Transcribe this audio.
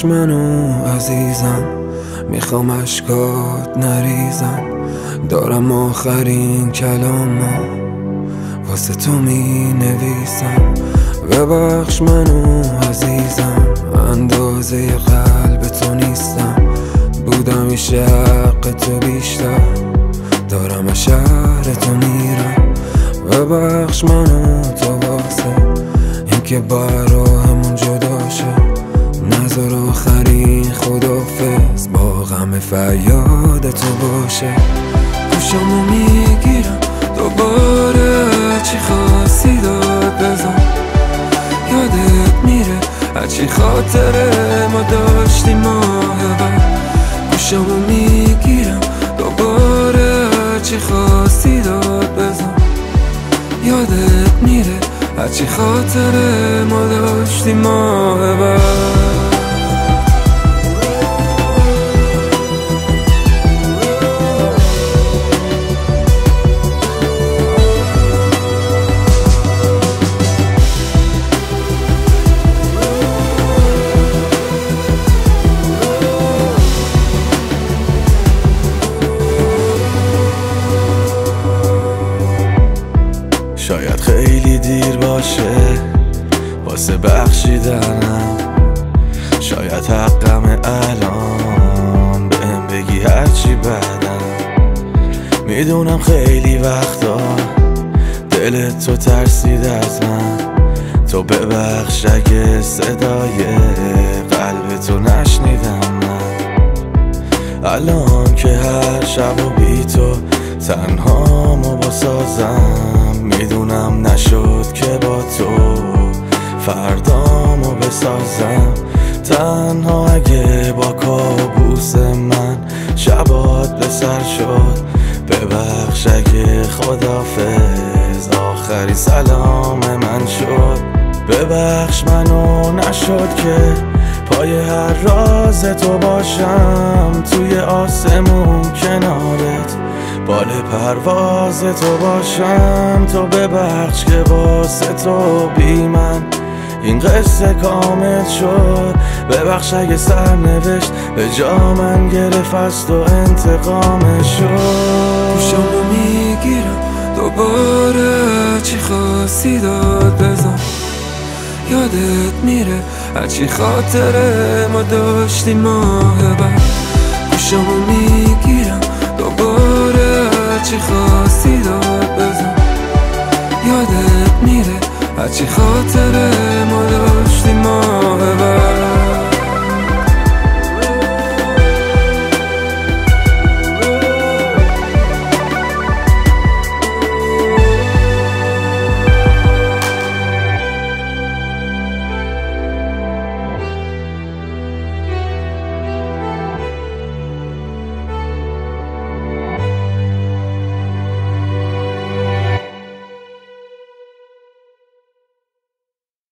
ببخش منو عزیزم، میخوام اشکات نریزم، دارم آخرین کلامو واسه تو می نویسم. ببخش منو عزیزم، اندازه قلب تو نیستم، بودم میشه حق تو بیشتر، دارم از شهر تو میرم. ببخش منو تو واسه اینکه براهمون جدا شد، نظر آخرین خدافظ با غم فریاد تو باشه. گوشمو میگیرم دوباره، چی خواستی داد بزن، یادت میره هرچی خاطره ما داشتیم ماه بعد. گوشمو میگیرم دوباره، چی خواستی داد بزن، یادت میره هرچی خاطره ما داشتیم ماه بعد. شاید خیلی دیر باشه واسه بخشیدنم، شاید حقم الان بهم بگی هرچی بعدم. میدونم خیلی وقتا دلت تو ترسید از من، تو ببخش اگه صدای قلب تو نشنیدم من. الان که هر شب و بی تو تنهامو بسازم، میدونم نشد که با تو فردامو بسازم. تنها اگه با کابوس من شبات به سر شد، ببخش اگه خدافظ آخری سلام من شد. ببخش منو نشد که پای هر راز تو باشم، توی آسمون کنارت بال پرواز تو باشم. تو ببخش که واسه تو بی من این قصه کامل شد، ببخش اگه سرنوشت به جا من گرفت از تو انتقامش شد. گوشمو میگیرم دوباره، چی خواستی داد بزن، یادت میره هرچی خاطره ما داشتیم ماه بعد. گوشمو میگیرم دوباره، چی خواستی داد بزن، یادت میره هرچی خاطره ما داشتیم ما